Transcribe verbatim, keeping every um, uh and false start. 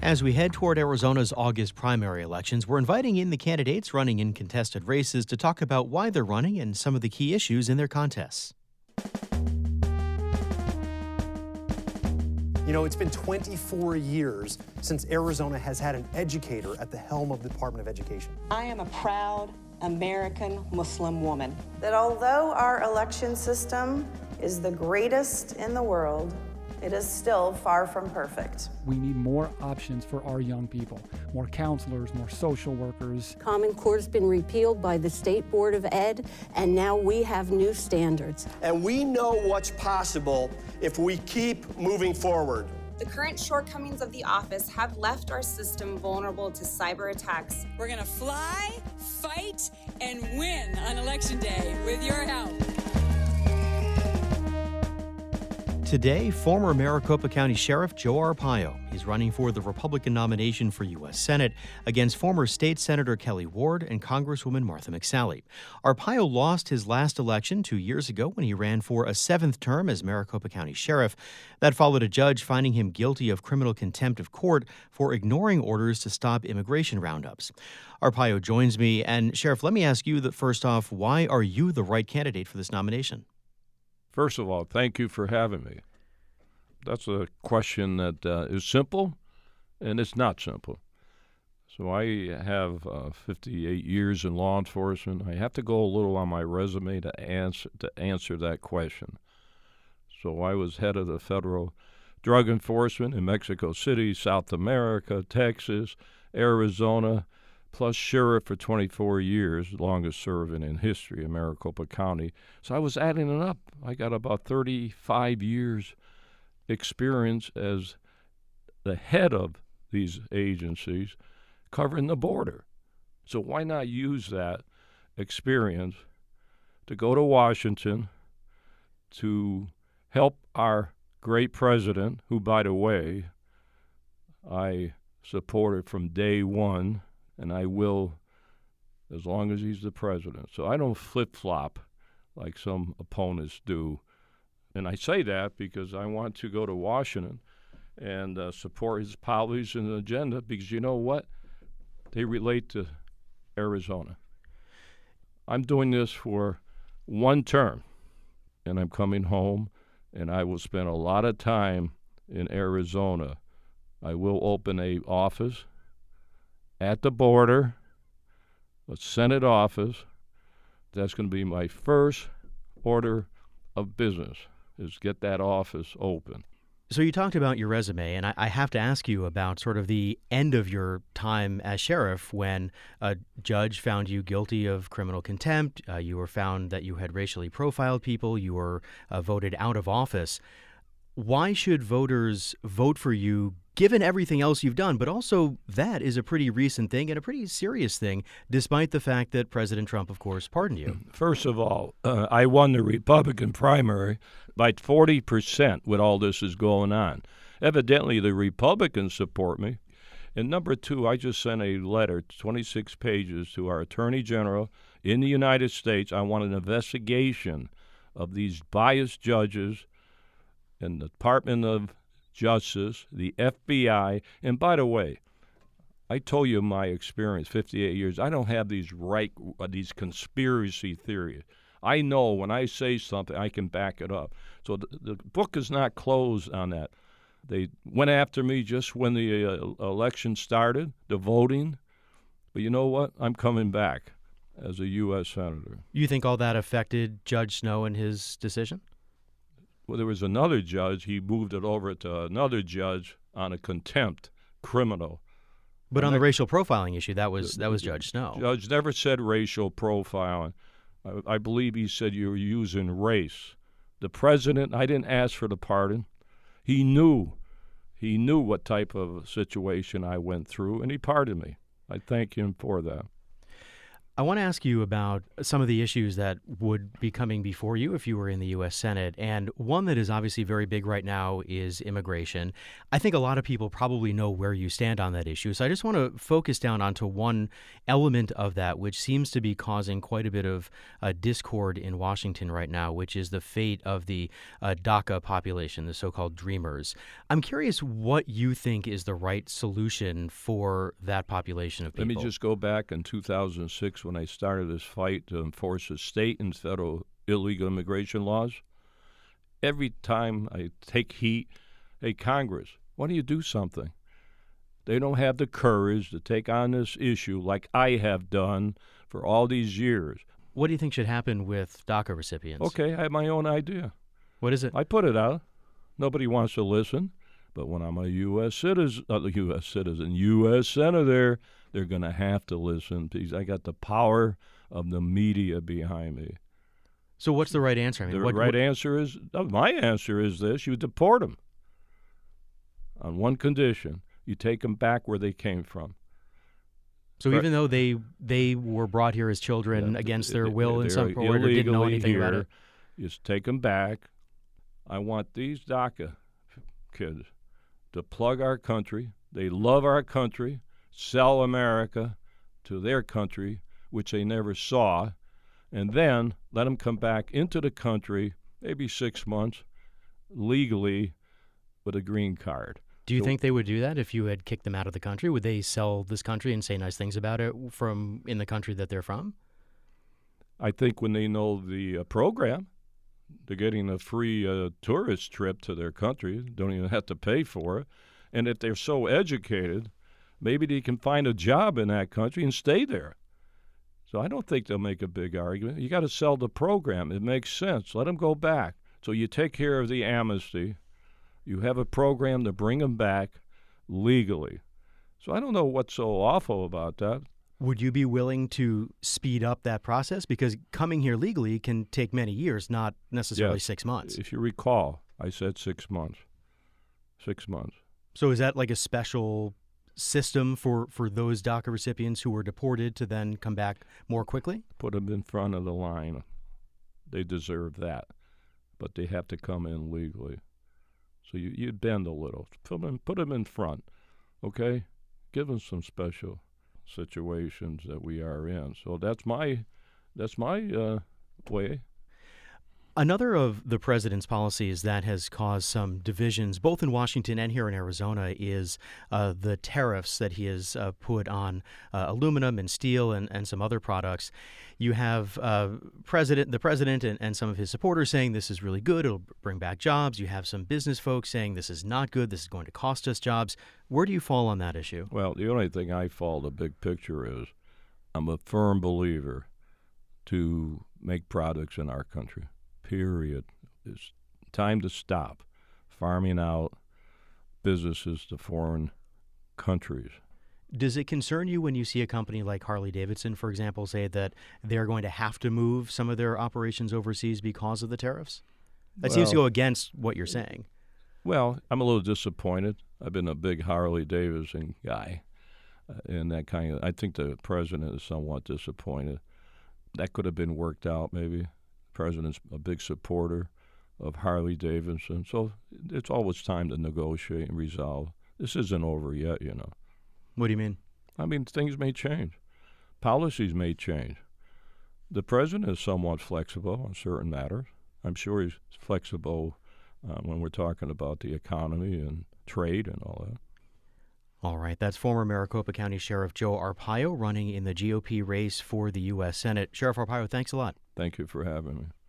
As we head toward Arizona's August primary elections, we're inviting in the candidates running in contested races to talk about why they're running and some of the key issues in their contests. You know, it's been twenty-four years since Arizona has had an educator at the helm of the Department of Education. I am a proud American Muslim woman. That although our election system is the greatest in the world, it is still far from perfect. We need more options for our young people, more counselors, more social workers. Common Core has been repealed by the State Board of Ed, and now we have new standards. And we know what's possible if we keep moving forward. The current shortcomings of the office have left our system vulnerable to cyber attacks. We're gonna fly, fight, and win on Election Day with your help. Today, former Maricopa County Sheriff Joe Arpaio. He's running for the Republican nomination for U S Senate against former State Senator Kelly Ward and Congresswoman Martha McSally. Arpaio lost his last election two years ago when he ran for a seventh term as Maricopa County Sheriff. That followed a judge finding him guilty of criminal contempt of court for ignoring orders to stop immigration roundups. Arpaio joins me. And, Sheriff, let me ask you that first off, why are you the right candidate for this nomination? First of all, thank you for having me. That's a question that uh, is simple, and it's not simple. So I have uh, fifty-eight years in law enforcement. I have to go a little on my resume to answer to answer that question. So I was head of the federal drug enforcement in Mexico City, South America, Texas, Arizona, plus sheriff for twenty-four years, longest serving in history in Maricopa County. So I was adding it up. I got about thirty-five years experience as the head of these agencies covering the border. So why not use that experience to go to Washington to help our great president, who, by the way, I supported from day one, and I will as long as he's the president. So I don't flip-flop like some opponents do. And I say that because I want to go to Washington and uh, support his policies and agenda because you know what? They relate to Arizona. I'm doing this for one term, and I'm coming home, and I will spend a lot of time in Arizona. I will open a office at the border, a Senate office. That's going to be my first order of business, is get that office open. So you talked about your resume, and I, I have to ask you about sort of the end of your time as sheriff when a judge found you guilty of criminal contempt. Uh, you were found that you had racially profiled people. You were uh, voted out of office. Why should voters vote for you, given everything else you've done? But also, that is a pretty recent thing and a pretty serious thing, despite the fact that President Trump, of course, pardoned you. First of all, uh, I won the Republican primary by forty percent when all this is going on. Evidently, the Republicans support me. And number two, I just sent a letter, twenty-six pages, to our Attorney General in the United States. I want an investigation of these biased judges in the Department of Justice, the F B I. And by the way, I told you my experience, fifty-eight years. I don't have these right, uh, these conspiracy theories. I know when I say something, I can back it up. So the, the book is not closed on that. They went after me just when the uh, election started, the voting. But you know what? I'm coming back as a U S senator. You think all that affected Judge Snow and his decision? Well, there was another judge. He moved it over to another judge on a contempt criminal. But and on that, the racial profiling issue, that was that was Judge Snow. Judge never said racial profiling. I, I believe he said you were using race. The president, I didn't ask for the pardon. He knew. He knew what type of situation I went through, and he pardoned me. I thank him for that. I want to ask you about some of the issues that would be coming before you if you were in the U S Senate. And one that is obviously very big right now is immigration. I think a lot of people probably know where you stand on that issue. So I just want to focus down onto one element of that, which seems to be causing quite a bit of uh, discord in Washington right now, which is the fate of the uh, DACA population, the so-called Dreamers. I'm curious what you think is the right solution for that population of people. Let me just go back in two thousand six when I started this fight to enforce the state and federal illegal immigration laws. Every time I take heat, hey, Congress, why don't you do something? They don't have the courage to take on this issue like I have done for all these years. What do you think should happen with DACA recipients? Okay, I have my own idea. What is it? I put it out. Nobody wants to listen. But when I'm a U S citizen, not a U S citizen, U S senator, they're going to have to listen because I got the power of the media behind me. So what's the right answer? I mean, the what, right what... answer is, uh, my answer is this: you deport them on one condition. You take them back where they came from. So right. even though they they were brought here as children yeah, against their will in some point or didn't know anything here, about it? You just take them back. I want these DACA kids to plug our country. They love our country, sell America to their country, which they never saw, and then let them come back into the country, maybe six months, legally with a green card. Do you so, think they would do that if you had kicked them out of the country? Would they sell this country and say nice things about it from in the country that they're from? I think when they know the uh, program, they're getting a free uh, tourist trip to their country, don't even have to pay for it. And if they're so educated, maybe they can find a job in that country and stay there. So I don't think they'll make a big argument. You got to sell the program. It makes sense. Let them go back. So you take care of the amnesty. You have a program to bring them back legally. So I don't know what's so awful about that. Would you be willing to speed up that process? Because coming here legally can take many years, not necessarily yes. six months. If you recall, I said six months. Six months. So is that like a special system for, for those DACA recipients who were deported to then come back more quickly? Put them in front of the line. They deserve that. But they have to come in legally. So you, you bend a little. Put them, put them in front, okay? Give them some special situations that we are in. So that's my that's my uh, way. Another of the president's policies that has caused some divisions, both in Washington and here in Arizona, is uh, the tariffs that he has uh, put on uh, aluminum and steel and, and some other products. You have uh, president, the president and, and some of his supporters saying this is really good, it'll bring back jobs. You have some business folks saying this is not good, this is going to cost us jobs. Where do you fall on that issue? Well, the only thing I fall the big picture is I'm a firm believer to make products in our country. Period. It's time to stop farming out businesses to foreign countries. Does it concern you when you see a company like Harley-Davidson, for example, say that they're going to have to move some of their operations overseas because of the tariffs? That well, seems to go against what you're saying. Well, I'm a little disappointed. I've been a big Harley-Davidson guy, uh, and that kind of. I think the president is somewhat disappointed. That could have been worked out, maybe. President's a big supporter of Harley-Davidson, so it's always time to negotiate and resolve. This isn't over yet, you know. What do you mean? I mean, things may change. Policies may change. The president is somewhat flexible on certain matters. I'm sure he's flexible uh, when we're talking about the economy and trade and all that. All right, that's former Maricopa County Sheriff Joe Arpaio running in the G O P race for the U S Senate. Sheriff Arpaio, thanks a lot. Thank you for having me.